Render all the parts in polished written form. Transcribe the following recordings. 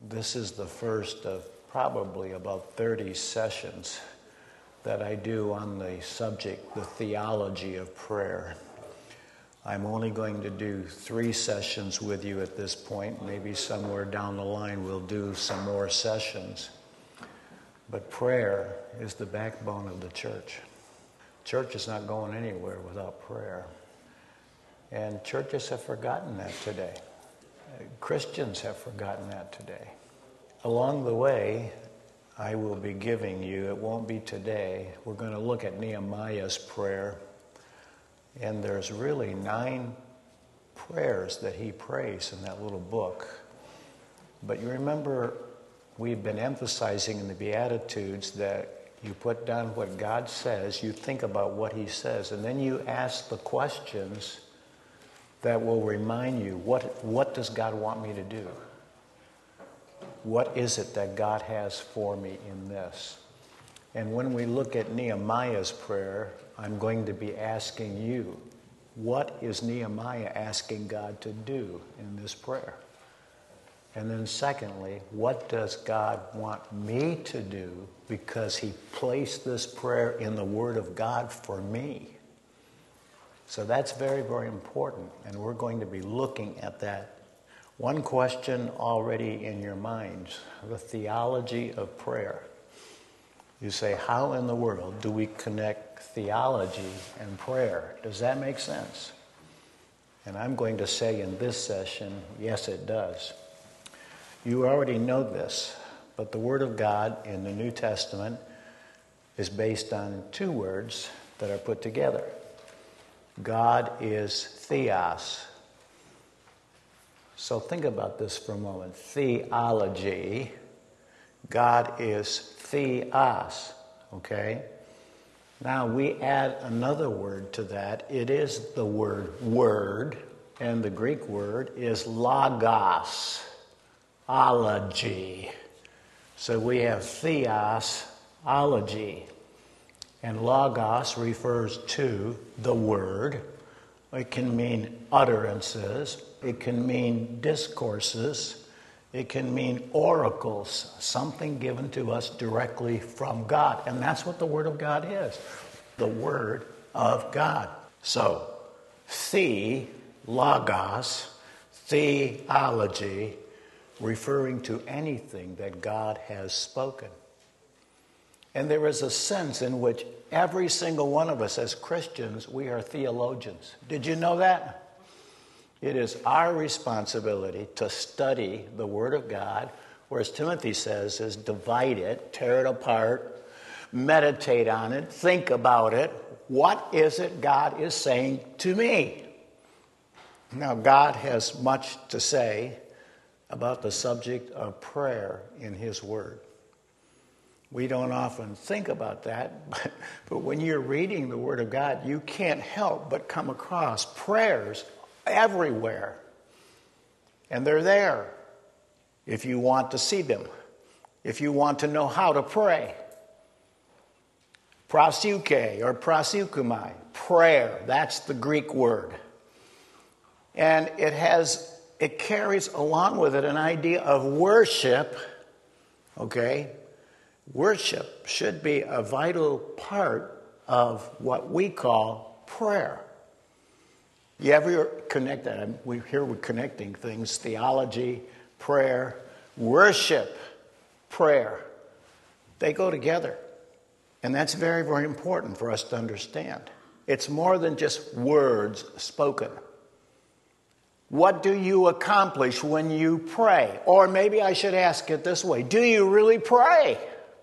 This is the first of probably about 30 sessions that I do on the subject, the theology of prayer. I'm only going to do 3 sessions with you at this point. Maybe somewhere down the line we'll do some more sessions. But prayer is the backbone of the church. Church is not going anywhere without prayer. And churches have forgotten that today. Christians have forgotten that today. Along the way, I will be giving you, it won't be today, we're going to look at Nehemiah's prayer. And there's really 9 prayers that he prays in that little book. But you remember, we've been emphasizing in the Beatitudes that you put down what God says, you think about what he says, and then you ask the questions that will remind you, what does God want me to do? What is it that God has for me in this? And when we look at Nehemiah's prayer, I'm going to be asking you, what is Nehemiah asking God to do in this prayer? And then secondly, what does God want me to do because he placed this prayer in the Word of God for me? So that's very, very important, and we're going to be looking at that. One question already in your minds, the theology of prayer. You say, how in the world do we connect theology and prayer? Does that make sense? And I'm going to say in this session, yes, it does. You already know this, but the Word of God in the New Testament is based on 2 words that are put together. God is theos. So think about this for a moment. Theology. God is theos. Okay? Now we add another word to that. It is the word, and the Greek word is logos. Ology. So we have theos, ology. And logos refers to the word. It can mean utterances. It can mean discourses. It can mean oracles, something given to us directly from God. And that's what the Word of God is, the Word of God. So, logos, theology, referring to anything that God has spoken. And there is a sense in which every single one of us as Christians, we are theologians. Did you know that? It is our responsibility to study the Word of God, or as Timothy says, is divide it, tear it apart, meditate on it, think about it. What is it God is saying to me? Now, God has much to say about the subject of prayer in His Word. We don't often think about that, but when you're reading the Word of God, you can't help but come across prayers everywhere. And they're there if you want to see them, if you want to know how to pray. Proseuche or proseuchomai, prayer, that's the Greek word. And it carries along with it an idea of worship, okay? Worship should be a vital part of what we call prayer. You ever connect that? We're connecting things, theology, prayer, worship, prayer. They go together. And that's very, very important for us to understand. It's more than just words spoken. What do you accomplish when you pray? Or maybe I should ask it this way. Do you really pray?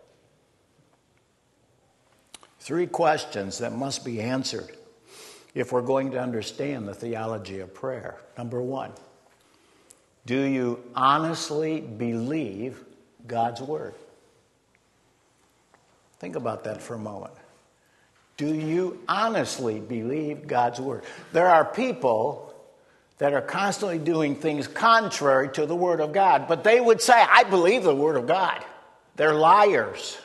3 questions that must be answered if we're going to understand the theology of prayer. Number 1, do you honestly believe God's Word? Think about that for a moment. Do you honestly believe God's Word? There are people that are constantly doing things contrary to the Word of God, but they would say, I believe the Word of God. They're liars.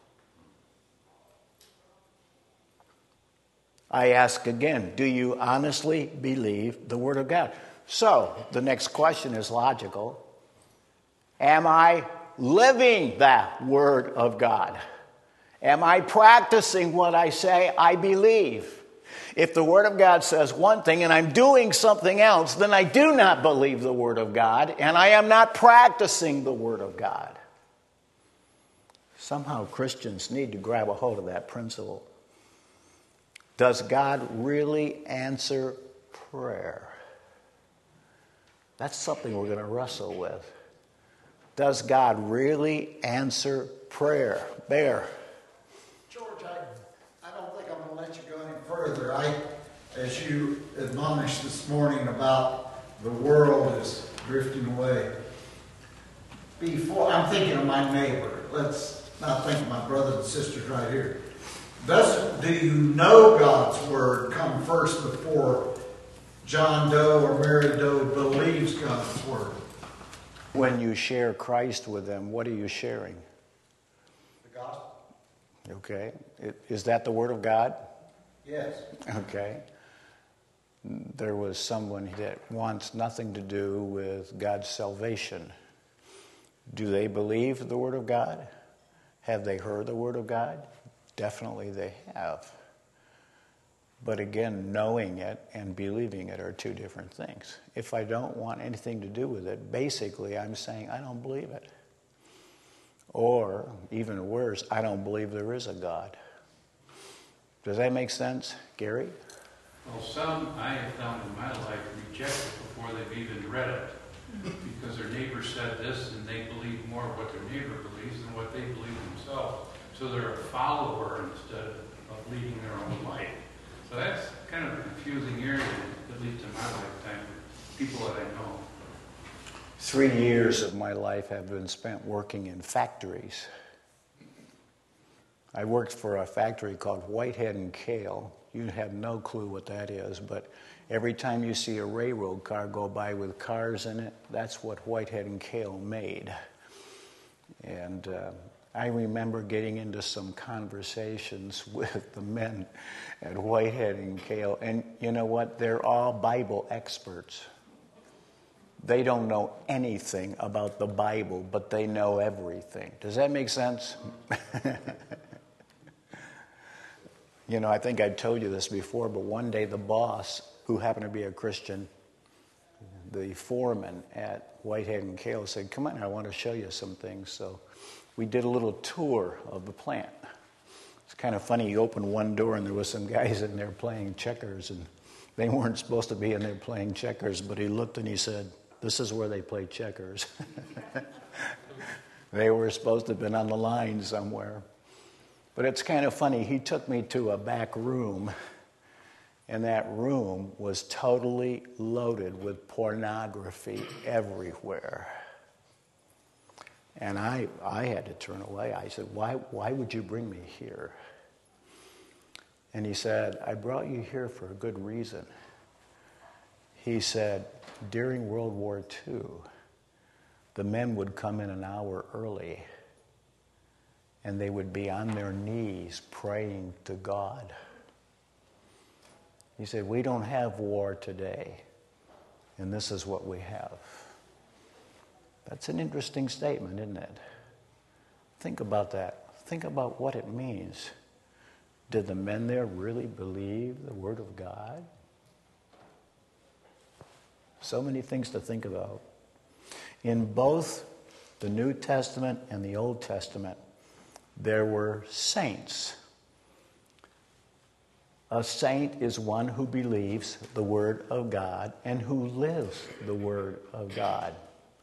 I ask again, do you honestly believe the Word of God? So, the next question is logical. Am I living that Word of God? Am I practicing what I say I believe? If the Word of God says one thing and I'm doing something else, then I do not believe the Word of God, and I am not practicing the Word of God. Somehow Christians need to grab a hold of that principle. Does God really answer prayer? That's something we're going to wrestle with. Does God really answer prayer? Bear. George, I don't think I'm going to let you go any further. As you admonished this morning about the world is drifting away, I'm thinking of my neighbor. Let's not think of my brothers and sisters right here. Do you know God's Word come first before John Doe or Mary Doe believes God's Word? When you share Christ with them, what are you sharing? The gospel. Okay. Is that the Word of God? Yes. Okay. There was someone that wants nothing to do with God's salvation. Do they believe the Word of God? Have they heard the Word of God? Definitely they have. But again, knowing it and believing it are two different things. If I don't want anything to do with it, basically I'm saying I don't believe it. Or, even worse, I don't believe there is a God. Does that make sense, Gary? Well, some I have found in my life reject it before they've even read it. Because their neighbor said this and they believe more what their neighbor believes than what they believe themselves. So they're a follower instead of leading their own life. So that's kind of a confusing area, at least in my lifetime, people that I know. 3 years of my life have been spent working in factories. I worked for a factory called Whitehead and Cale. You have no clue what that is, but every time you see a railroad car go by with cars in it, that's what Whitehead and Cale made. And I remember getting into some conversations with the men at Whitehead and Cale, and you know what? They're all Bible experts. They don't know anything about the Bible, but they know everything. Does that make sense? You know, I think I told you this before, but one day the boss, who happened to be a Christian, the foreman at Whitehead and Cale, said, "Come on, I want to show you some things." So we did a little tour of the plant. It's kind of funny. You opened one door and there was some guys in there playing checkers, and they weren't supposed to be in there playing checkers, but he looked and he said, "This is where they play checkers." They were supposed to have been on the line somewhere. But it's kind of funny. He took me to a back room, and that room was totally loaded with pornography everywhere. And I had to turn away. I said, why would you bring me here? And he said, "I brought you here for a good reason." He said, during World War II, the men would come in an hour early, and they would be on their knees praying to God. He said, "We don't have war today, and this is what we have." That's an interesting statement, isn't it? Think about that. Think about what it means. Did the men there really believe the Word of God? So many things to think about. In both the New Testament and the Old Testament, there were saints. A saint is one who believes the Word of God and who lives the Word of God.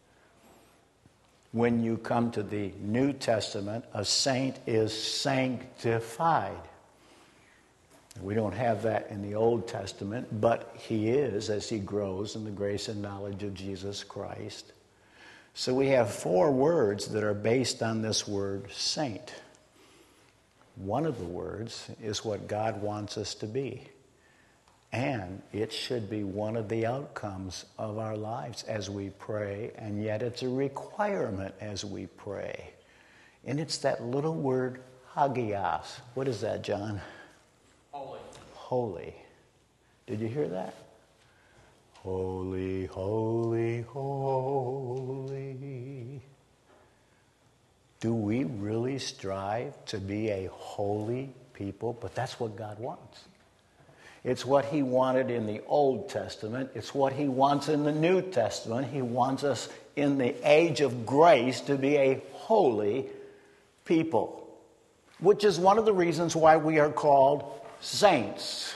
When you come to the New Testament, a saint is sanctified. We don't have that in the Old Testament, but he is as he grows in the grace and knowledge of Jesus Christ. So we have 4 words that are based on this word saint. One of the words is what God wants us to be. And it should be one of the outcomes of our lives as we pray, and yet it's a requirement as we pray. And it's that little word, hagios. What is that, John? Holy. Holy. Did you hear that? Holy, holy, holy. Do we really strive to be a holy people? But that's what God wants. It's what he wanted in the Old Testament. It's what he wants in the New Testament. He wants us in the age of grace to be a holy people, which is one of the reasons why we are called saints.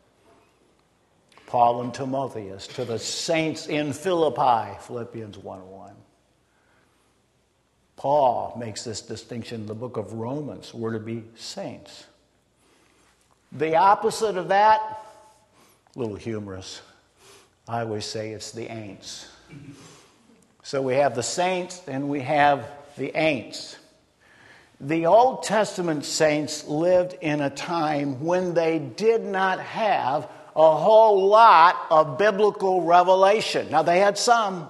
Paul and Timotheus, to the saints in Philippi, Philippians 1:1. Paul makes this distinction in the book of Romans. We're to be saints. The opposite of that, a little humorous. I always say it's the ain'ts. So we have the saints and we have the ain'ts. The Old Testament saints lived in a time when they did not have a whole lot of biblical revelation. Now, they had some.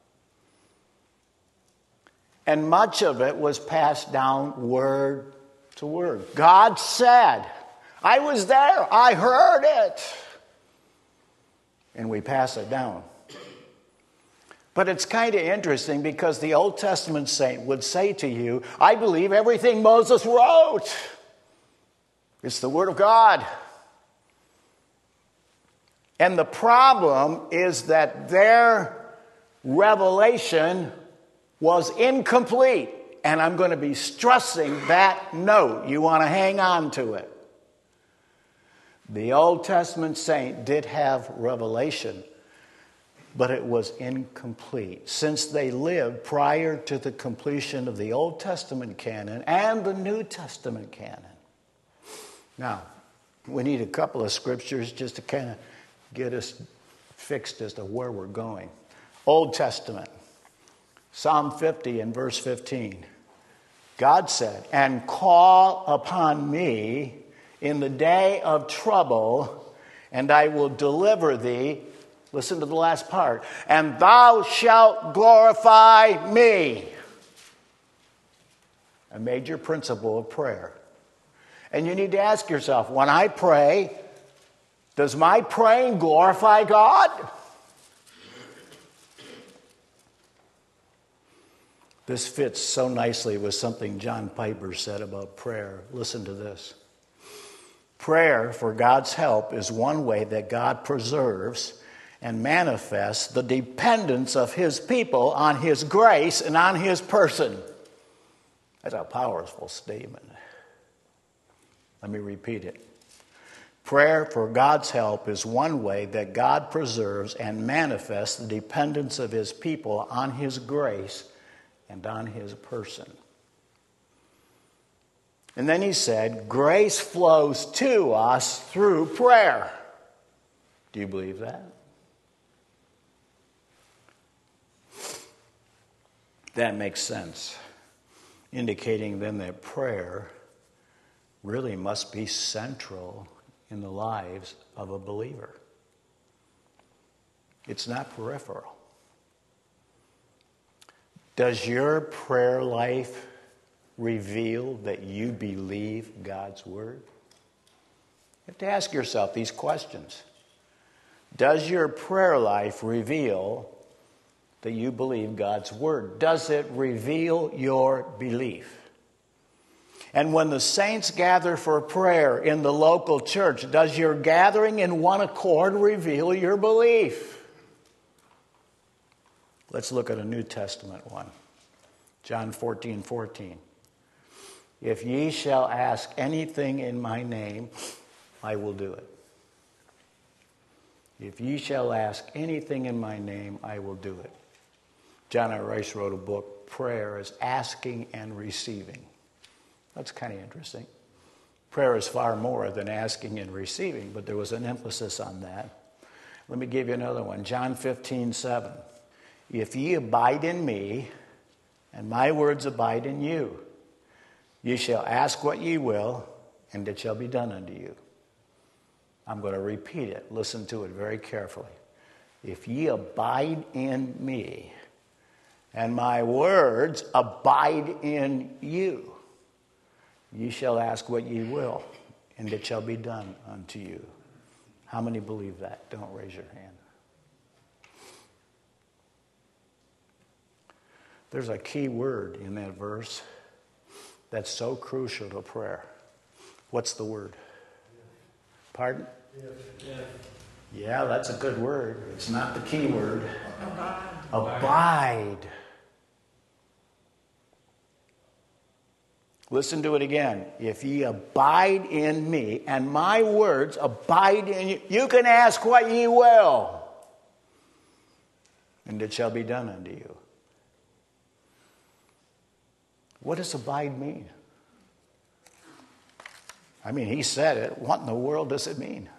And much of it was passed down word to word. God said, I was there, I heard it. And we pass it down. But it's kind of interesting because the Old Testament saint would say to you, I believe everything Moses wrote. It's the Word of God. And the problem is that their revelation was incomplete. And I'm going to be stressing that note. You want to hang on to it. The Old Testament saint did have revelation, but it was incomplete. Since they lived prior to the completion of the Old Testament canon and the New Testament canon. Now, we need a couple of scriptures just to kind of get us fixed as to where we're going. Old Testament, Psalm 50 and verse 15. God said, and call upon me in the day of trouble, and I will deliver thee. Listen to the last part. And thou shalt glorify me. A major principle of prayer. And you need to ask yourself, when I pray, does my praying glorify God? This fits so nicely with something John Piper said about prayer. Listen to this. Prayer for God's help is one way that God preserves and manifests the dependence of his people on his grace and on his person. That's a powerful statement. Let me repeat it. Prayer for God's help is one way that God preserves and manifests the dependence of his people on his grace and on his person. And then he said, grace flows to us through prayer. Do you believe that? That makes sense, indicating then that prayer really must be central in the lives of a believer. It's not peripheral. Does your prayer life reveal that you believe God's word? You have to ask yourself these questions. Does your prayer life reveal that you believe God's word? Does it reveal your belief? And when the saints gather for prayer in the local church, does your gathering in one accord reveal your belief? Let's look at a New Testament one. John 14:14. If ye shall ask anything in my name, I will do it. If ye shall ask anything in my name, I will do it. John R. Rice wrote a book, Prayer is Asking and Receiving. That's kind of interesting. Prayer is far more than asking and receiving, but there was an emphasis on that. Let me give you another one. John 15:7. If ye abide in me, and my words abide in you, ye shall ask what ye will, and it shall be done unto you. I'm going to repeat it. Listen to it very carefully. If ye abide in me, and my words abide in you, ye shall ask what ye will, and it shall be done unto you. How many believe that? Don't raise your hand. There's a key word in that verse. that's so crucial to prayer. What's the word? Pardon? Yeah, that's a good word. It's not the key word. Abide. Listen to it again. If ye abide in me, and my words abide in you, you can ask what ye will, and it shall be done unto you. What does abide mean? I mean, he said it. What in the world does it mean?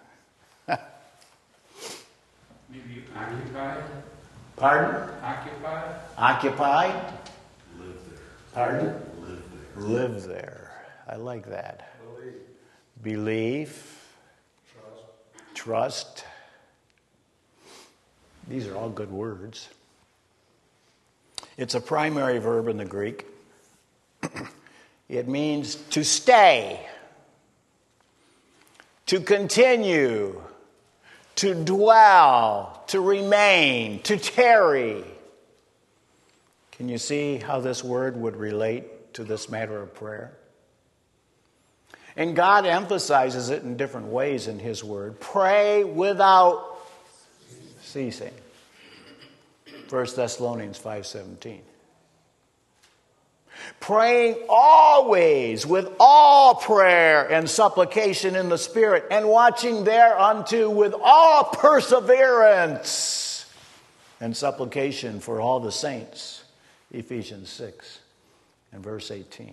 Maybe occupied? Pardon? Occupied? Occupied? Live there. Pardon? Live there. Live there. I like that. Believe. Trust. These are all good words. It's a primary verb in the Greek. It means to stay, to continue, to dwell, to remain, to tarry. Can you see how this word would relate to this matter of prayer? And God emphasizes it in different ways in His word. Pray without ceasing. 1 Thessalonians 5:17. Praying always with all prayer and supplication in the Spirit, and watching thereunto with all perseverance and supplication for all the saints. Ephesians 6 and verse 18.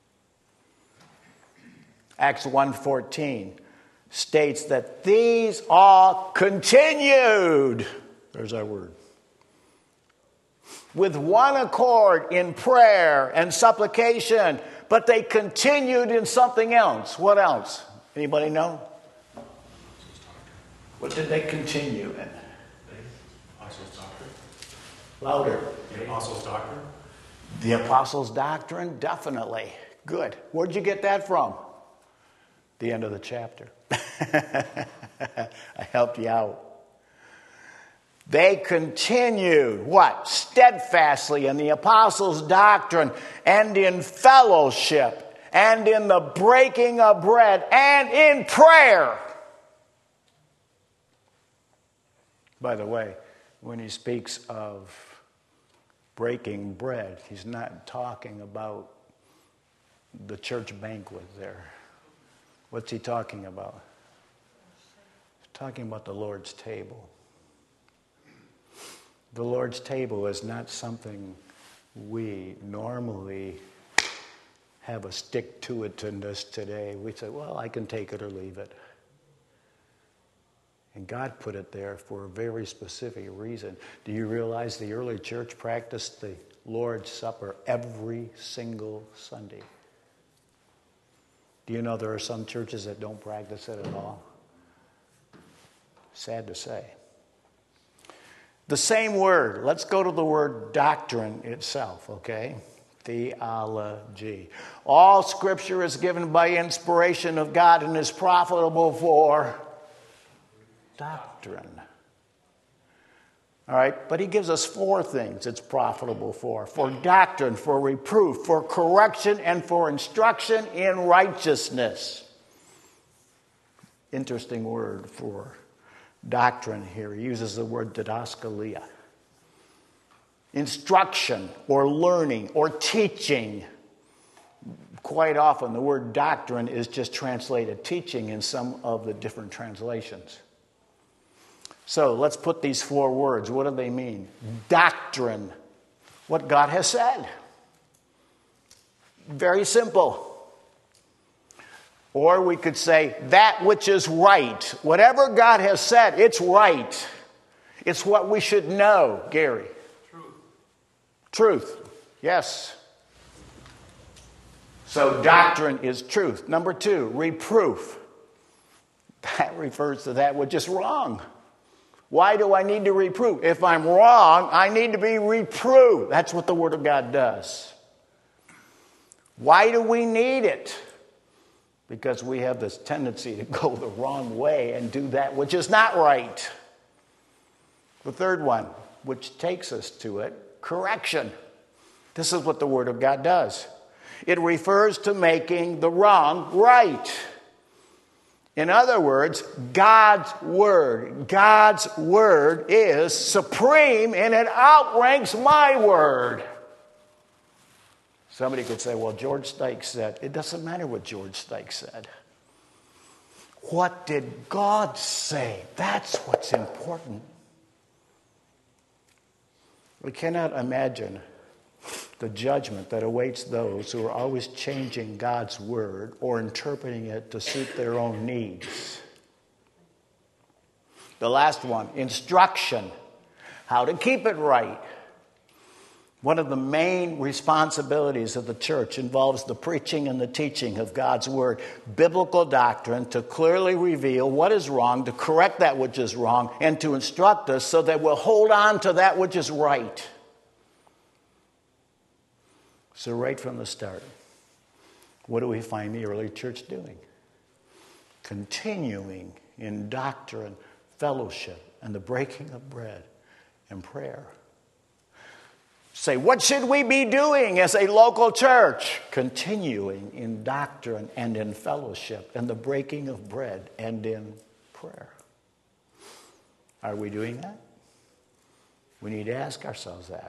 Acts 1:14 states that these all continued, there's our word, with one accord in prayer and supplication, but they continued in something else. What else? Anybody know? What did they continue in? Apostles' doctrine. Louder. The apostles' doctrine. The apostles' doctrine, definitely. Good. Where'd you get that from? The end of the chapter. I helped you out. They continued, what? Steadfastly in the apostles' doctrine and in fellowship and in the breaking of bread and in prayer. By the way, when he speaks of breaking bread, he's not talking about the church banquet there. What's he talking about? He's talking about the Lord's table. The Lord's table is not something we normally have a stick-to-it-ness today. We say, well, I can take it or leave it. And God put it there for a very specific reason. Do you realize the early church practiced the Lord's Supper every single Sunday? Do you know there are some churches that don't practice it at all? Sad to say. The same word. Let's go to the word doctrine itself, okay? Theology. All Scripture is given by inspiration of God and is profitable for doctrine. All right, but he gives us four things it's profitable for. For doctrine, for reproof, for correction, and for instruction in righteousness. Interesting word for doctrine here. He uses the word didaskalia. Instruction or learning or teaching. Quite often the word doctrine is just translated teaching in some of the different translations. So let's put these four words. What do they mean? Doctrine. What God has said. Very simple. Or we could say, that which is right. Whatever God has said, it's right. It's what we should know, Gary. Truth. Yes. So doctrine is truth. Number two, reproof. That refers to that which is wrong. Why do I need to reprove? If I'm wrong, I need to be reproved. That's what the Word of God does. Why do we need it? Because we have this tendency to go the wrong way and do that which is not right. The third one, which takes us to it, correction. This is what the Word of God does. It refers to making the wrong right. In other words, God's Word is supreme and it outranks my word. Somebody could say, well, George Stike said. It doesn't matter what George Stike said. What did God say? That's what's important. We cannot imagine the judgment that awaits those who are always changing God's word or interpreting it to suit their own needs. The last one, instruction. How to keep it right. One of the main responsibilities of the church involves the preaching and the teaching of God's word, biblical doctrine, to clearly reveal what is wrong, to correct that which is wrong, and to instruct us so that we'll hold on to that which is right. So right from the start, what do we find the early church doing? Continuing in doctrine, fellowship, and the breaking of bread and prayer. Say, what should we be doing as a local church? Continuing in doctrine and in fellowship and the breaking of bread and in prayer. Are we doing that? We need to ask ourselves that.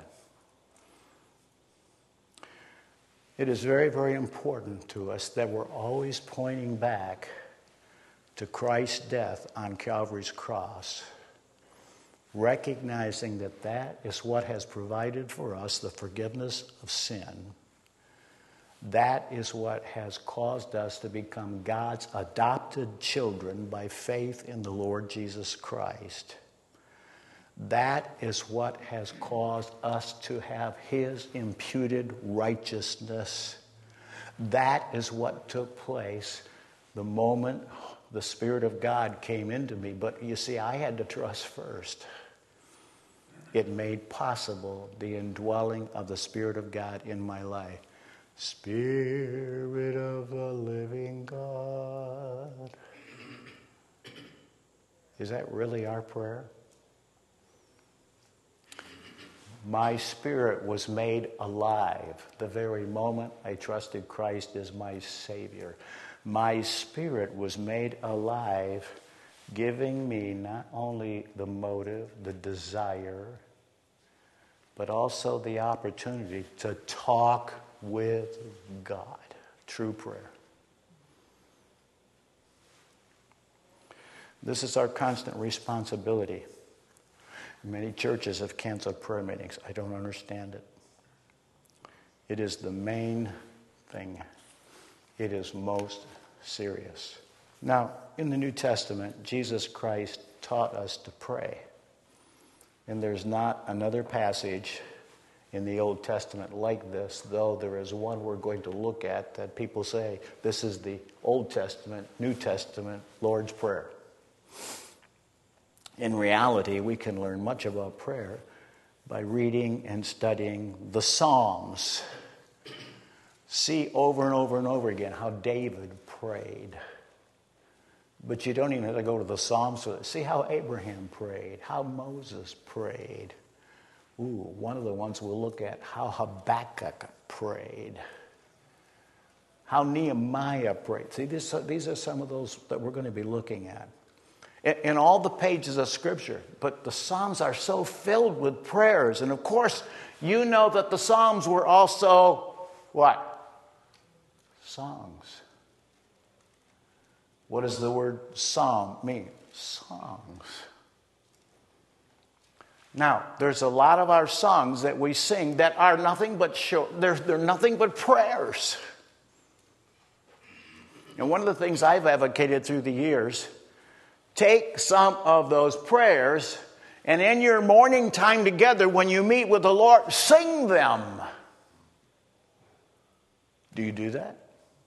It is very, very important to us that we're always pointing back to Christ's death on Calvary's cross, recognizing that that is what has provided for us the forgiveness of sin. That is what has caused us to become God's adopted children by faith in the Lord Jesus Christ. That is what has caused us to have His imputed righteousness. That is what took place the moment the Spirit of God came into me. But you see, I had to trust first. It made possible the indwelling of the Spirit of God in my life. Spirit of the living God. Is that really our prayer? My spirit was made alive the very moment I trusted Christ as my Savior. My spirit was made alive, giving me not only the motive, the desire, but also the opportunity to talk with God. True prayer. This is our constant responsibility. Many churches have canceled prayer meetings. I don't understand it. It is the main thing. It is most serious. Now, in the New Testament, Jesus Christ taught us to pray. And there's not another passage in the Old Testament like this, though there is one we're going to look at that people say this is the Old Testament, New Testament, Lord's Prayer. In reality, we can learn much about prayer by reading and studying the Psalms. See over and over and over again how David prayed. But you don't even have to go to the Psalms. See how Abraham prayed, how Moses prayed. One of the ones we'll look at, how Habakkuk prayed, how Nehemiah prayed. See, these are some of those that we're going to be looking at. In all the pages of Scripture, but the Psalms are so filled with prayers. And of course, you know that the Psalms were also, what? Songs. What does the word psalm mean? Songs. Now, there's a lot of our songs that we sing that are nothing but short. They're nothing but prayers. And one of the things I've advocated through the years, take some of those prayers, and in your morning time together, when you meet with the Lord, sing them. Do you do that?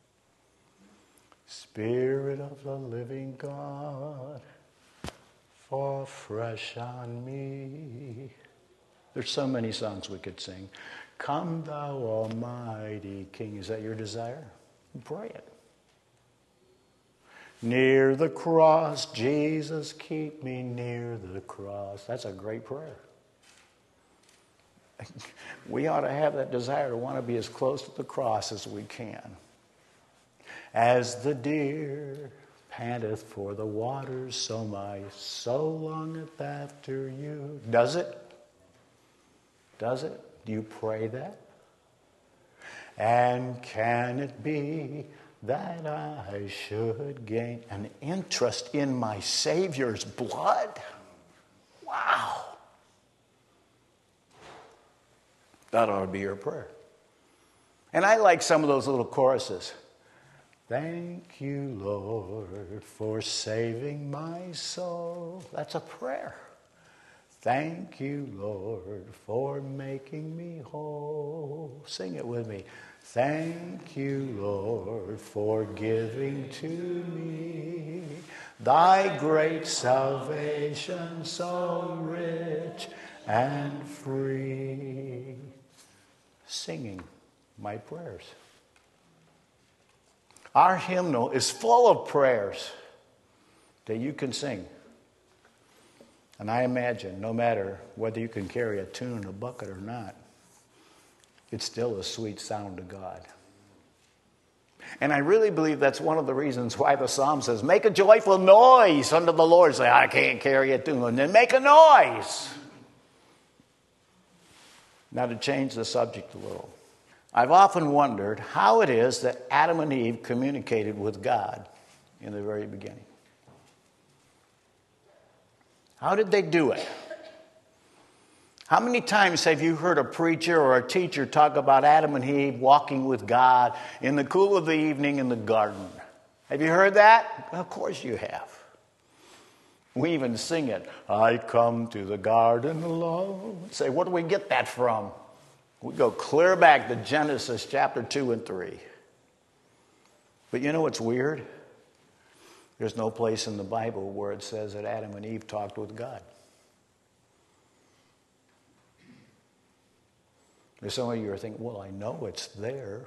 Spirit of the living God, fall fresh on me. There's so many songs we could sing. Come thou almighty King. Is that your desire? Pray it. Near the cross, Jesus, keep me near the cross. That's a great prayer. We ought to have that desire to want to be as close to the cross as we can. As the deer panteth for the waters, so my soul longeth after you. Does it? Does it? Do you pray that? And can it be that I should gain an interest in my Savior's blood? Wow. That ought to be your prayer. And I like some of those little choruses. Thank you, Lord, for saving my soul. That's a prayer. Thank you, Lord, for making me whole. Sing it with me. Thank you, Lord, for giving to me thy great salvation, so rich and free. Singing my prayers. Our hymnal is full of prayers that you can sing. And I imagine, no matter whether you can carry a tune in a bucket or not, it's still a sweet sound to God. And I really believe that's one of the reasons why the psalm says, make a joyful noise unto the Lord. Say, I can't carry a tune. And then make a noise. Now, to change the subject a little. I've often wondered how it is that Adam and Eve communicated with God in the very beginning. How did they do it? How many times have you heard a preacher or a teacher talk about Adam and Eve walking with God in the cool of the evening in the garden? Have you heard that? Of course you have. We even sing it. I come to the garden alone. Say, where do we get that from? We go clear back to Genesis chapter 2 and 3. But you know what's weird? There's no place in the Bible where it says that Adam and Eve talked with God. There's some of you are thinking, well, I know it's there.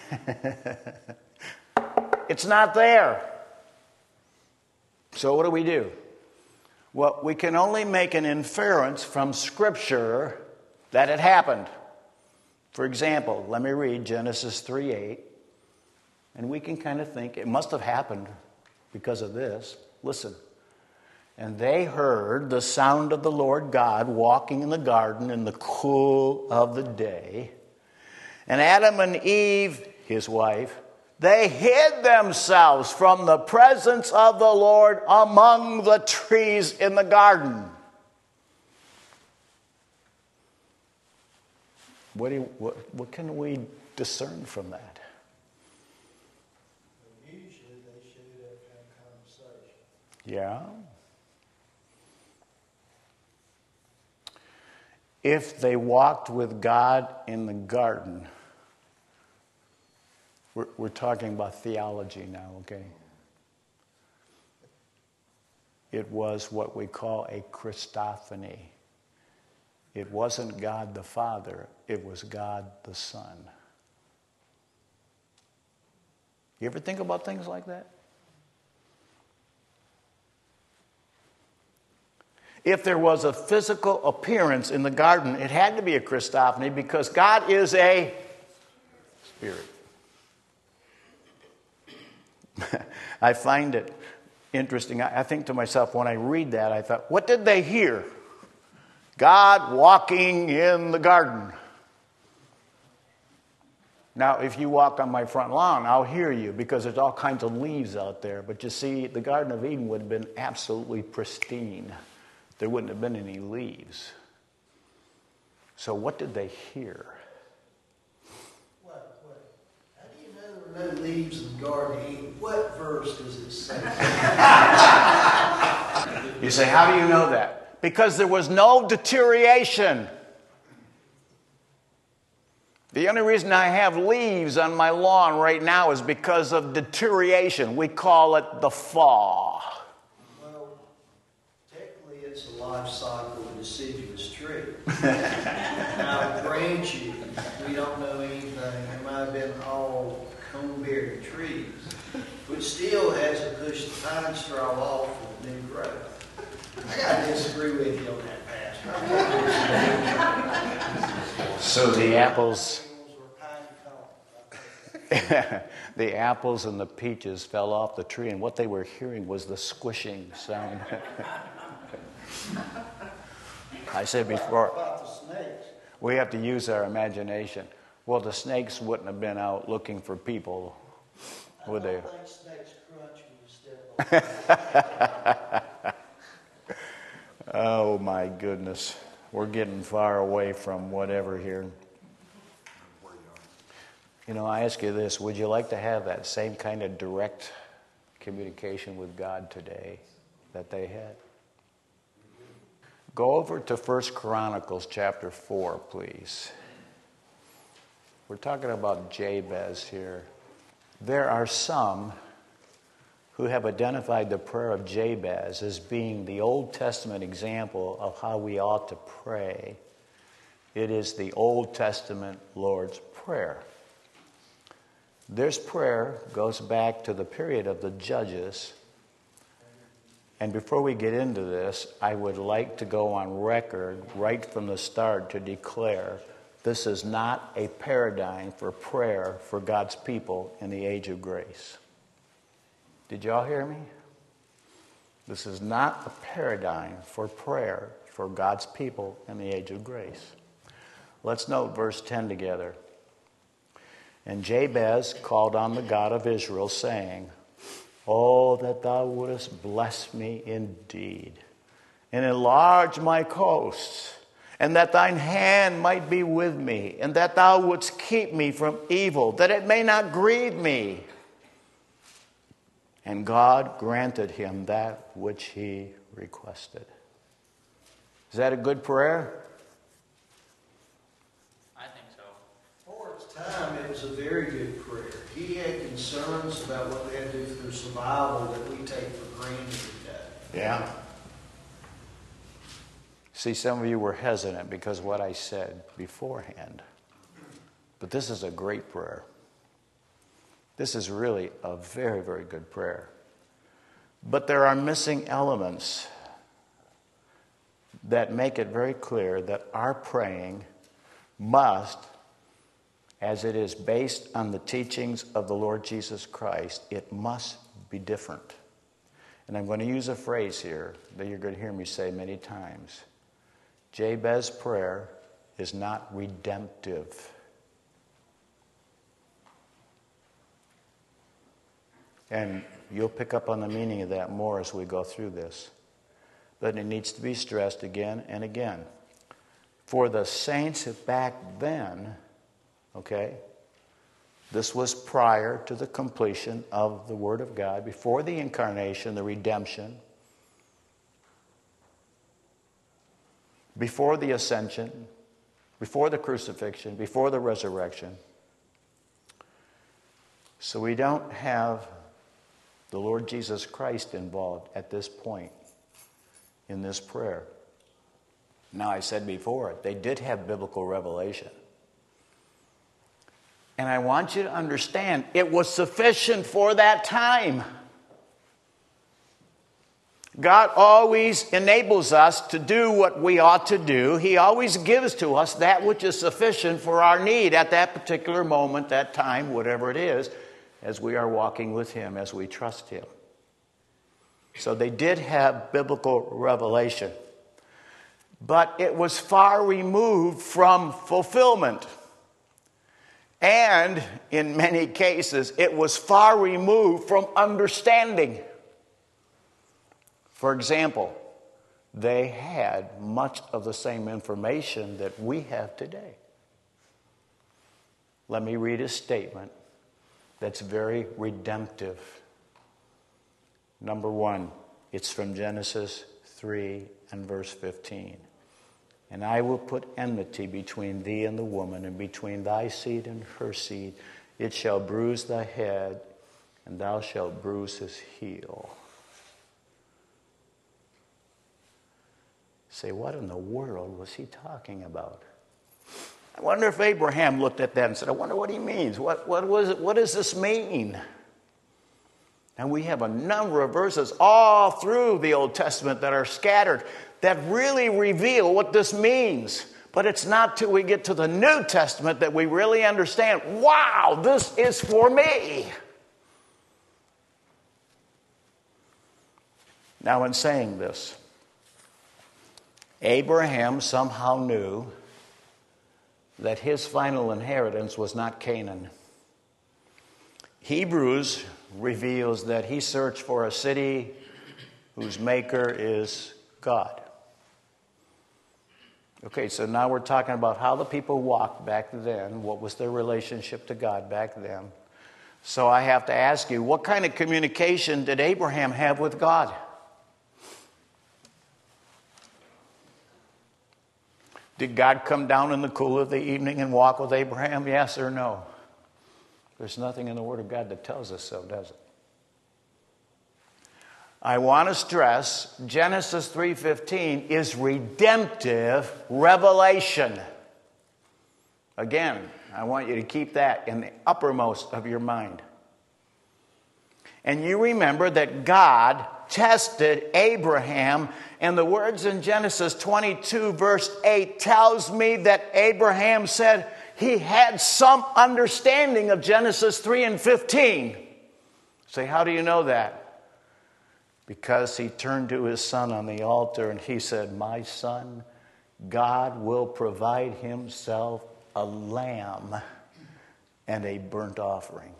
It's not there. So what do? Well, we can only make an inference from Scripture that it happened. For example, let me read Genesis 3:8, and we can kind of think it must have happened because of this. Listen. And they heard the sound of the Lord God walking in the garden in the cool of the day. And Adam and Eve, his wife, they hid themselves from the presence of the Lord among the trees in the garden. What can we discern from that? Usually they should have conversation. Yeah. If they walked with God in the garden, we're talking about theology now, okay? It was what we call a Christophany. It wasn't God the Father, it was God the Son. You ever think about things like that? If there was a physical appearance in the garden, it had to be a Christophany because God is a spirit. I find it interesting. I think to myself, when I read that, I thought, what did they hear? God walking in the garden. Now, if you walk on my front lawn, I'll hear you because there's all kinds of leaves out there. But you see, the Garden of Eden would have been absolutely pristine. There wouldn't have been any leaves. So what did they hear? What? How do you know there are no leaves in the Garden of Eden? What verse does it say? You say, how do you know that? Because there was no deterioration. The only reason I have leaves on my lawn right now is because of deterioration. We call it the fall. Well, technically it's a life cycle of a deciduous tree. Now, I grant you, we don't know anything. There might have been all coneberry trees, which still has to push the pine straw off for the new growth. I got to disagree with you on that, Pastor. So the apples, Or pine cones. the apples and the peaches fell off the tree, and what they were hearing was the squishing sound. I said What before, about the snakes? we have to use our imagination. Well, the snakes wouldn't have been out looking for people, would they? I don't think snakes crunch when you step on them. Oh my goodness. We're getting far away from whatever here. You know, I ask you this, would you like to have that same kind of direct communication with God today that they had? Go over to 1 Chronicles chapter 4, please. We're talking about Jabez here. There are some who have identified the prayer of Jabez as being the Old Testament example of how we ought to pray. It is the Old Testament Lord's Prayer. This prayer goes back to the period of the Judges. And before we get into this, I would like to go on record right from the start to declare this is not a paradigm for prayer for God's people in the age of grace. Did y'all hear me? This is not a paradigm for prayer for God's people in the age of grace. Let's note verse 10 together. And Jabez called on the God of Israel, saying, Oh, that thou wouldest bless me indeed, and enlarge my coasts, and that thine hand might be with me, and that thou wouldst keep me from evil, that it may not grieve me. And God granted him that which he requested. Is that a good prayer? I think so. For its time, it was a very good prayer. He had concerns about what they had to do for their survival that we take for granted today. Yeah. See, some of you were hesitant because of what I said beforehand. But this is a great prayer. This is really a very, very good prayer. But there are missing elements that make it very clear that our praying must, as it is based on the teachings of the Lord Jesus Christ, it must be different. And I'm going to use a phrase here that you're going to hear me say many times. Jabez's prayer is not redemptive. And you'll pick up on the meaning of that more as we go through this. But it needs to be stressed again and again. For the saints back then, okay, this was prior to the completion of the Word of God, before the incarnation, the redemption, before the ascension, before the crucifixion, before the resurrection. So we don't have the Lord Jesus Christ involved at this point in this prayer. Now, I said before, they did have biblical revelation. And I want you to understand, it was sufficient for that time. God always enables us to do what we ought to do. He always gives to us that which is sufficient for our need at that particular moment, that time, whatever it is, as we are walking with Him, as we trust Him. So they did have biblical revelation. But it was far removed from fulfillment. And in many cases, it was far removed from understanding. For example, they had much of the same information that we have today. Let me read a statement that's very redemptive. Number one, it's from Genesis 3 and verse 15. And I will put enmity between thee and the woman, and between thy seed and her seed. It shall bruise thy head, and thou shalt bruise his heel. Say, what in the world was he talking about? I wonder if Abraham looked at that and said, I wonder what he means. What does this mean? And we have a number of verses all through the Old Testament that are scattered that really reveal what this means. But it's not till we get to the New Testament that we really understand, wow, this is for me. Now, in saying this, Abraham somehow knew that his final inheritance was not Canaan. Hebrews reveals that he searched for a city whose maker is God. Okay, so now we're talking about how the people walked back then. What was their relationship to God back then? So I have to ask you, what kind of communication did Abraham have with God? Did God come down in the cool of the evening and walk with Abraham? Yes or no? There's nothing in the Word of God that tells us so, does it? I want to stress Genesis 3:15 is redemptive revelation. Again, I want you to keep that in the uppermost of your mind. And you remember that God tested Abraham, and the words in Genesis 22 verse 8 tells me that Abraham said he had some understanding of Genesis 3 and 15. Say, how do you know that? Because he turned to his son on the altar and he said, my son, God will provide himself a lamb and a burnt offering.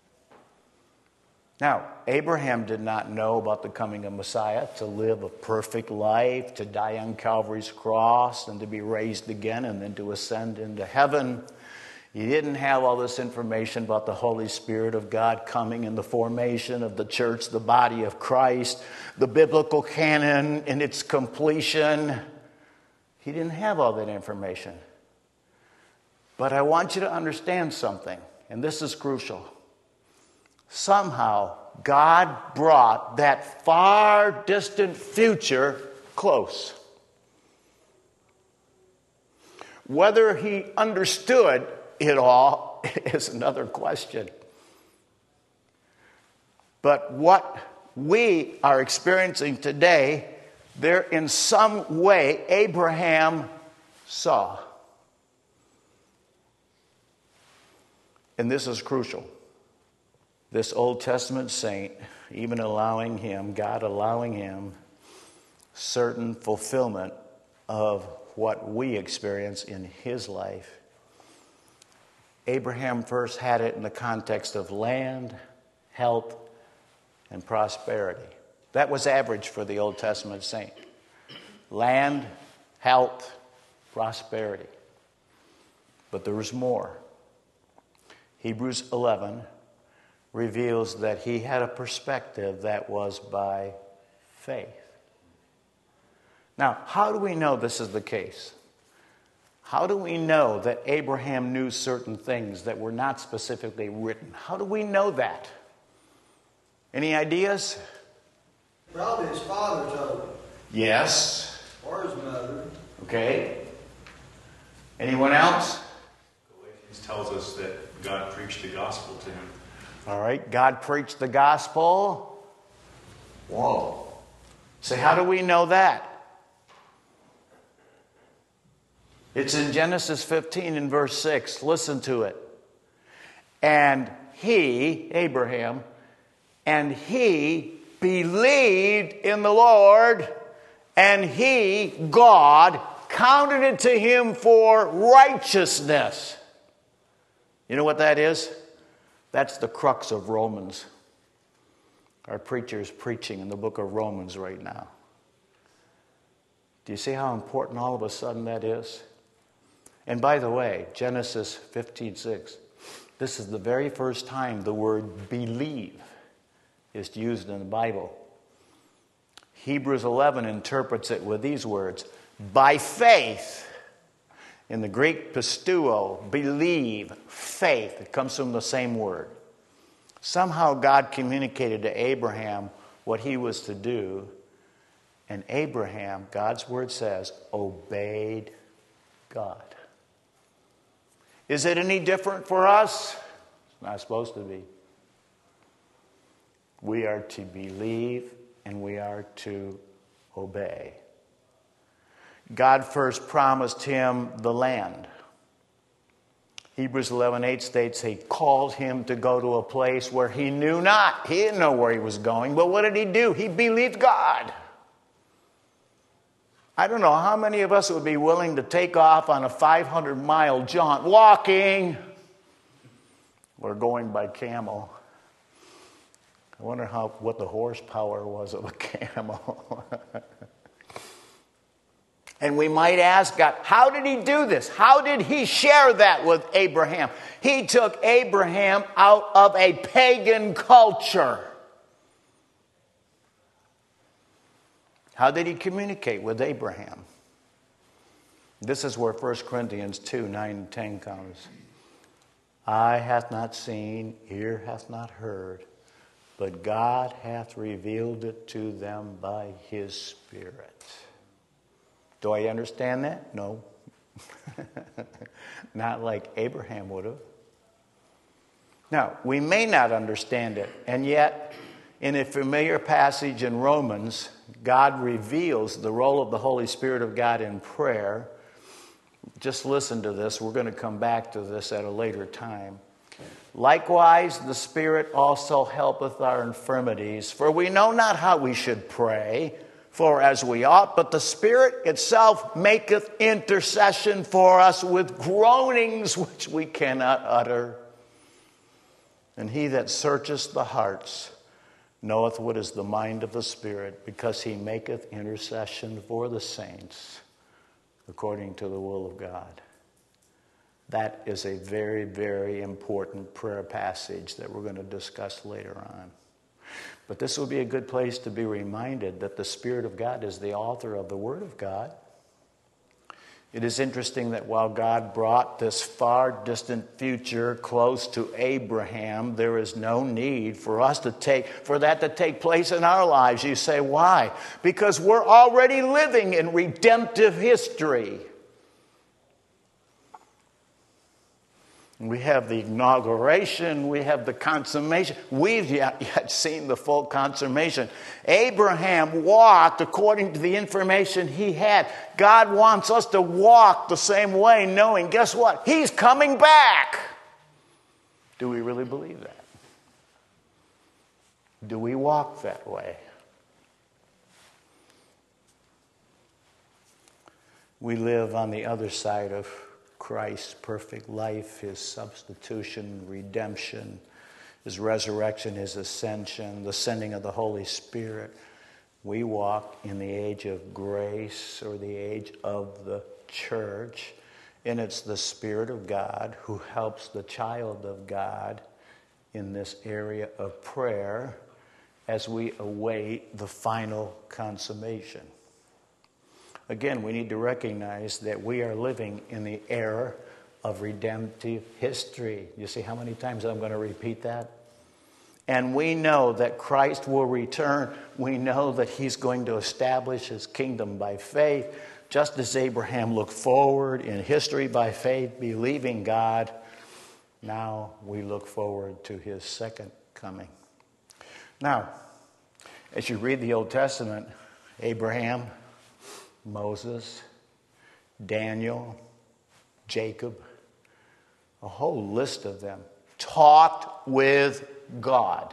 Now, Abraham did not know about the coming of Messiah, to live a perfect life, to die on Calvary's cross, and to be raised again, and then to ascend into heaven. He didn't have all this information about the Holy Spirit of God coming and the formation of the church, the body of Christ, the biblical canon and its completion. He didn't have all that information. But I want you to understand something, and this is crucial. Somehow, God brought that far distant future close. Whether he understood it all is another question. But what we are experiencing today, there in some way Abraham saw. And this is crucial. This Old Testament saint, even allowing him, God allowing him, certain fulfillment of what we experience in his life. Abraham first had it in the context of land, health, and prosperity. That was average for the Old Testament saint. Land, health, prosperity. But there was more. Hebrews 11 reveals that he had a perspective that was by faith. Now, how do we know this is the case? How do we know that Abraham knew certain things that were not specifically written? How do we know that? Any ideas? Probably his father told him. Yes. Or his mother. Okay. Anyone else? Galatians tells us that God preached the gospel to him. All right. God preached the gospel. Whoa. So how do we know that? It's in Genesis 15 and verse 6. Listen to it. And he, Abraham, and he believed in the Lord, and he, God, counted it to him for righteousness. You know what that is? That's the crux of Romans. Our preacher is preaching in the book of Romans right now. Do you see how important all of a sudden that is? And by the way, Genesis 15:6, this is the very first time the word believe is used in the Bible. Hebrews 11 interprets it with these words, by faith. In the Greek, pisteuo, believe, faith. It comes from the same word. Somehow God communicated to Abraham what he was to do, and Abraham, God's word says, obeyed God. Is it any different for us? It's not supposed to be. We are to believe and we are to obey. God first promised him the land. Hebrews 11:8 states he called him to go to a place where he knew not. He didn't know where he was going, but what did he do? He believed God. I don't know how many of us would be willing to take off on a 500-mile jaunt, walking or going by camel. I wonder what the horsepower was of a camel. And we might ask God, how did he do this? How did he share that with Abraham? He took Abraham out of a pagan culture. How did he communicate with Abraham? This is where 1 Corinthians 2:9-10 comes. Eye hath not seen, ear hath not heard, but God hath revealed it to them by his Spirit. Do I understand that? No. Not like Abraham would have. Now, we may not understand it, and yet, in a familiar passage in Romans, God reveals the role of the Holy Spirit of God in prayer. Just listen to this. We're going to come back to this at a later time. Likewise, the Spirit also helpeth our infirmities, for we know not how we should pray for as we ought, but the Spirit itself maketh intercession for us with groanings which we cannot utter. And he that searcheth the hearts knoweth what is the mind of the Spirit, because he maketh intercession for the saints according to the will of God. That is a very, very important prayer passage that we're going to discuss later on. But this will be a good place to be reminded that the Spirit of God is the author of the Word of God. It is interesting that while God brought this far distant future close to Abraham, there is no need for that to take place in our lives. You say, why? Because we're already living in redemptive history. We have the inauguration, we have the consummation. We've yet seen the full consummation. Abraham walked according to the information he had. God wants us to walk the same way, knowing, guess what? He's coming back. Do we really believe that? Do we walk that way? We live on the other side of Christ's perfect life, his substitution, redemption, his resurrection, his ascension, the sending of the Holy Spirit. We walk in the age of grace, or the age of the church, and it's the Spirit of God who helps the child of God in this area of prayer as we await the final consummation. Again, we need to recognize that we are living in the era of redemptive history. You see how many times I'm going to repeat that? And we know that Christ will return. We know that he's going to establish his kingdom by faith. Just as Abraham looked forward in history by faith, believing God, now we look forward to his second coming. Now, as you read the Old Testament, Abraham, Moses, Daniel, Jacob, a whole list of them talked with God.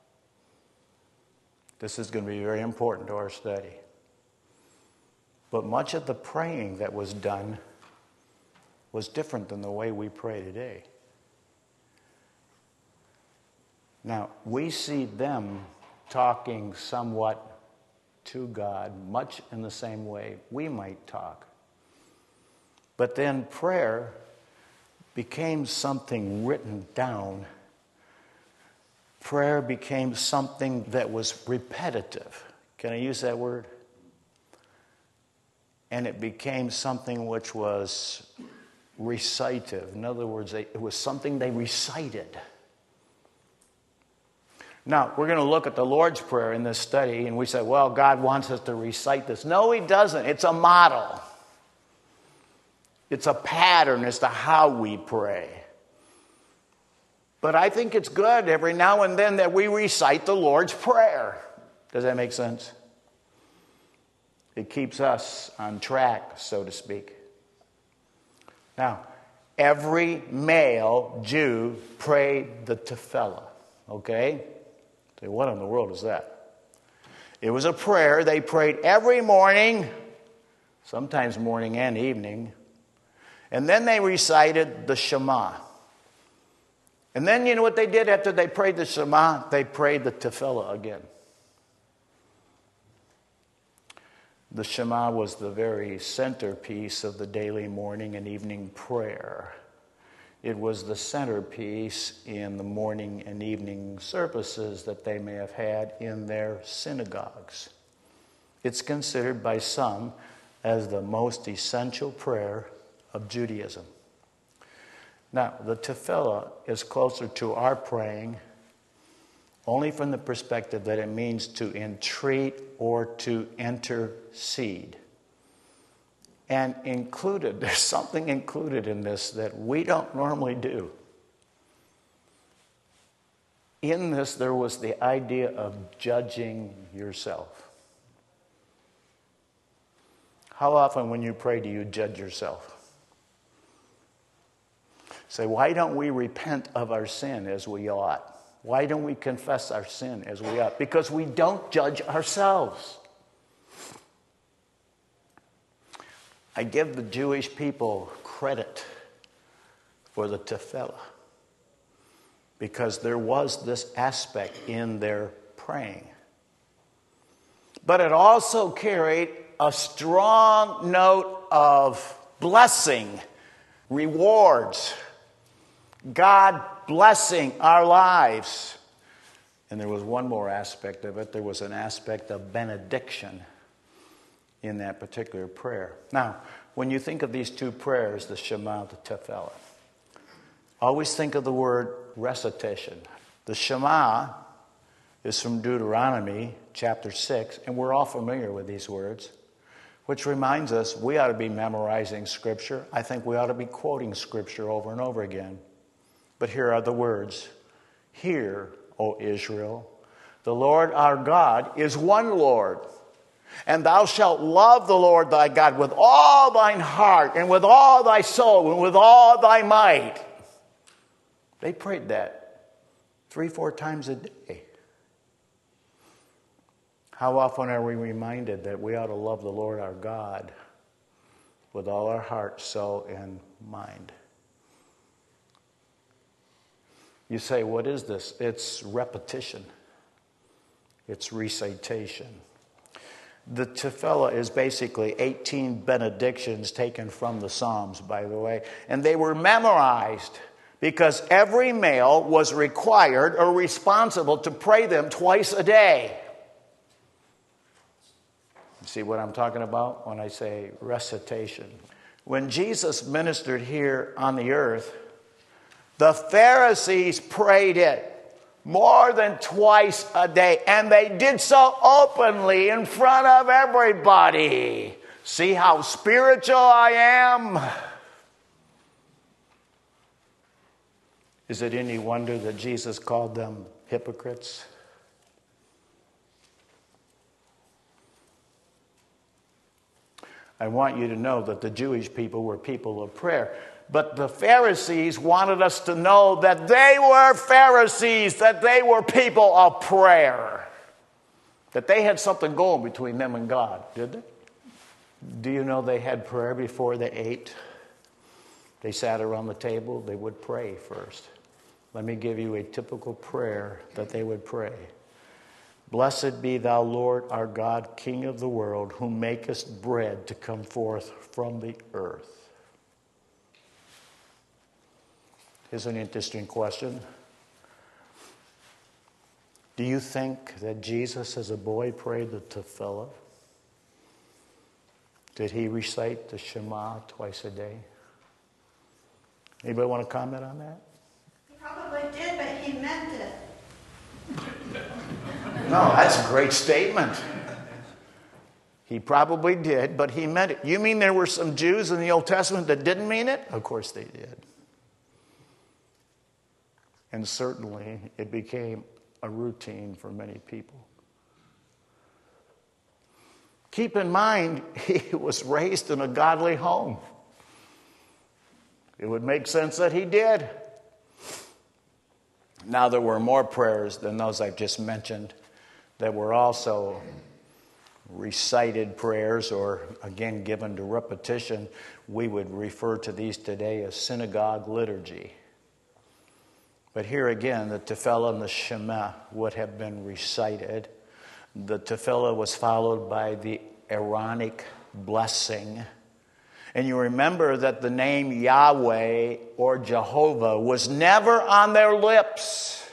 This is going to be very important to our study. But much of the praying that was done was different than the way we pray today. Now, we see them talking somewhat to God, much in the same way we might talk. But then prayer became something written down. Prayer became something that was repetitive. Can I use that word? And it became something which was recitative. In other words, it was something they recited. Now, we're going to look at the Lord's Prayer in this study, and we say, well, God wants us to recite this. No, he doesn't. It's a model. It's a pattern as to how we pray. But I think it's good every now and then that we recite the Lord's Prayer. Does that make sense? It keeps us on track, so to speak. Now, every male Jew prayed the tefillah. Okay? Say, what in the world is that? It was a prayer they prayed every morning, sometimes morning and evening. And then they recited the Shema. And then you know what they did after they prayed the Shema? They prayed the tefillah again. The Shema was the very centerpiece of the daily morning and evening prayer. It was the centerpiece in the morning and evening services that they may have had in their synagogues. It's considered by some as the most essential prayer of Judaism. Now, the tefillah is closer to our praying only from the perspective that it means to entreat or to intercede. And there's something included in this that we don't normally do. In this, there was the idea of judging yourself. How often when you pray do you judge yourself? Say, why don't we repent of our sin as we ought? Why don't we confess our sin as we ought? Because we don't judge ourselves. I give the Jewish people credit for the tefillah because there was this aspect in their praying. But it also carried a strong note of blessing, rewards, God blessing our lives. And there was one more aspect of it. There was an aspect of benediction in that particular prayer. Now, when you think of these two prayers, the Shema, the Tefillah, always think of the word recitation. The Shema is from Deuteronomy chapter 6, and we're all familiar with these words, which reminds us we ought to be memorizing Scripture. I think we ought to be quoting Scripture over and over again. But here are the words. Hear, O Israel, the Lord our God is one Lord. And thou shalt love the Lord thy God with all thine heart and with all thy soul and with all thy might. They prayed that 3-4 times a day. How often are we reminded that we ought to love the Lord our God with all our heart, soul, and mind? You say, what is this? It's repetition. It's recitation. The tefillah is basically 18 benedictions taken from the Psalms, by the way. And they were memorized because every male was required or responsible to pray them twice a day. You see what I'm talking about when I say recitation? When Jesus ministered here on the earth, the Pharisees prayed it more than twice a day, and they did so openly in front of everybody. See how spiritual I am? Is it any wonder that Jesus called them hypocrites? I want you to know that the Jewish people were people of prayer. But the Pharisees wanted us to know that they were Pharisees, that they were people of prayer. That they had something going between them and God, did they? Do you know they had prayer before they ate? They sat around the table, they would pray first. Let me give you a typical prayer that they would pray. Blessed be thou, Lord, our God, King of the world, who makest bread to come forth from the earth. Here's an interesting question. Do you think that Jesus as a boy prayed the tefillah? Did he recite the Shema twice a day? Anybody want to comment on that? He probably did, but he meant it. No, that's a great statement. He probably did, but he meant it. You mean there were some Jews in the Old Testament that didn't mean it? Of course they did. And certainly it became a routine for many people. Keep in mind, he was raised in a godly home. It would make sense that he did. Now, there were more prayers than those I've just mentioned that were also recited prayers, or again given to repetition. We would refer to these today as synagogue liturgy. But here again, the Tefillah and the Shema would have been recited. The Tefillah was followed by the Aaronic blessing. And you remember that the name Yahweh or Jehovah was never on their lips.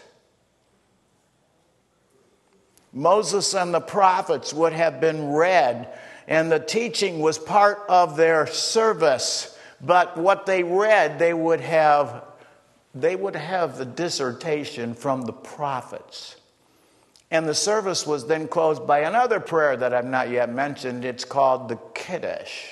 Moses and the prophets would have been read, and the teaching was part of their service. But what they read, they would have the dissertation from the prophets. And the service was then closed by another prayer that I've not yet mentioned. It's called the Kiddush,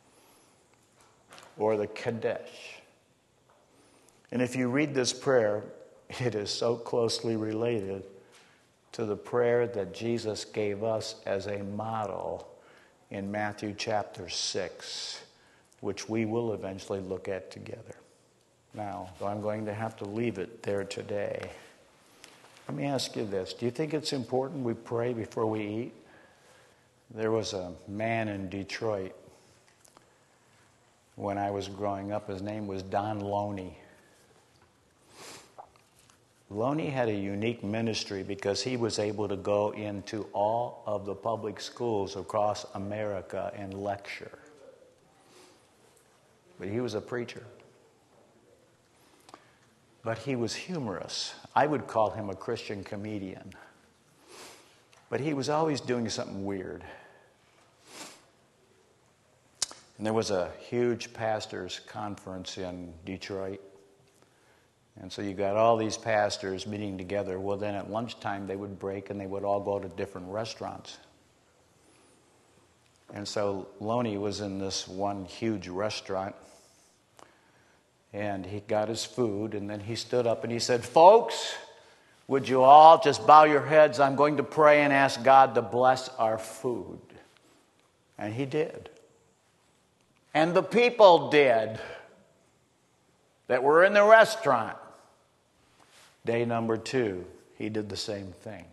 or the Kadesh. And if you read this prayer, it is so closely related to the prayer that Jesus gave us as a model in Matthew chapter 6, which we will eventually look at together. Now, so I'm going to have to leave it there today. Let me ask you this. Do you think it's important we pray before we eat? There was a man in Detroit when I was growing up. His name was Don Loney. Loney had a unique ministry because he was able to go into all of the public schools across America and lecture. But he was a preacher. But he was humorous. I would call him a Christian comedian. But he was always doing something weird. And there was a huge pastors' conference in Detroit. And so you got all these pastors meeting together. Well, then at lunchtime they would break and they would all go to different restaurants. And so Loney was in this one huge restaurant. And he got his food, and then he stood up and he said, "Folks, would you all just bow your heads? I'm going to pray and ask God to bless our food." And he did. And the people did that were in the restaurant. Day number 2, he did the same thing.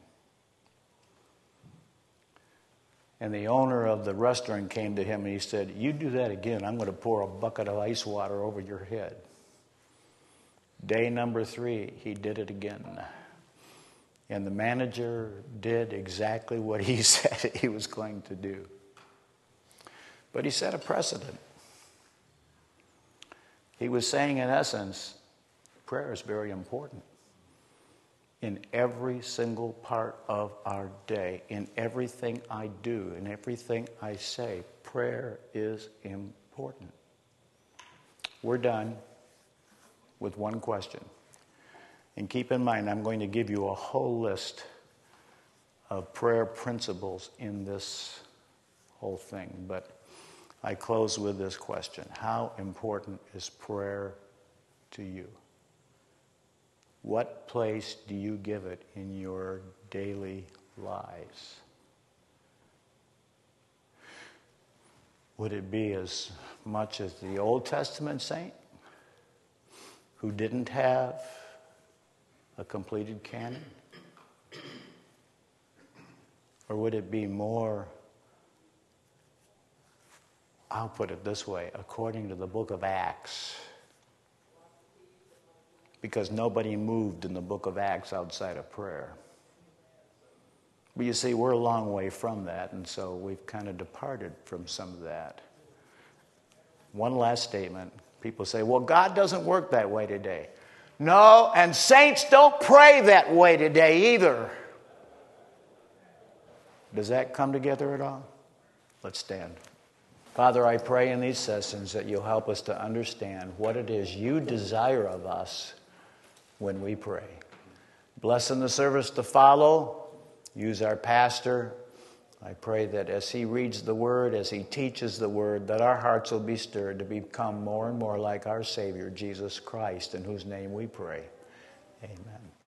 And the owner of the restaurant came to him and he said, "You do that again, I'm going to pour a bucket of ice water over your head." Day number 3, he did it again. And the manager did exactly what he said he was going to do. But he set a precedent. He was saying, in essence, prayer is very important. In every single part of our day, in everything I do, in everything I say, prayer is important. We're done with one question. And keep in mind, I'm going to give you a whole list of prayer principles in this whole thing. But I close with this question. How important is prayer to you? What place do you give it in your daily lives? Would it be as much as the Old Testament saint who didn't have a completed canon? Or would it be more, I'll put it this way, according to the book of Acts? Because nobody moved in the book of Acts outside of prayer. But you see, we're a long way from that, and so we've kind of departed from some of that. One last statement. People say, well, God doesn't work that way today. No, and saints don't pray that way today either. Does that come together at all? Let's stand. Father, I pray in these sessions that you'll help us to understand what it is you desire of us when we pray. Bless in the service to follow. Use our pastor. I pray that as he reads the word, as he teaches the word, that our hearts will be stirred to become more and more like our Savior, Jesus Christ, in whose name we pray. Amen.